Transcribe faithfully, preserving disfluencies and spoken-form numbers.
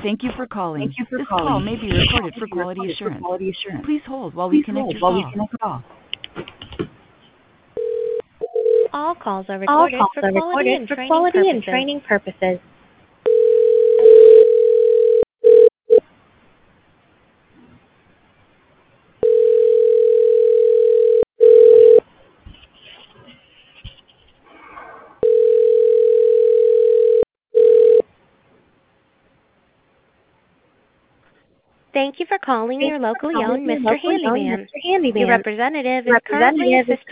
Thank you for Thank calling. you for This call calling. may be This call recorded may for be quality recorded for assurance. quality assurance. Please hold while we Please connect hold your while we call. connect the call. All calls are All recorded calls for are quality recorded and for training quality and purposes. training purposes. Thank you for calling Thank your you for locally calling owned your Mister locally owned Handyman. Mister Your Handyman. representative is currently Representative is assisting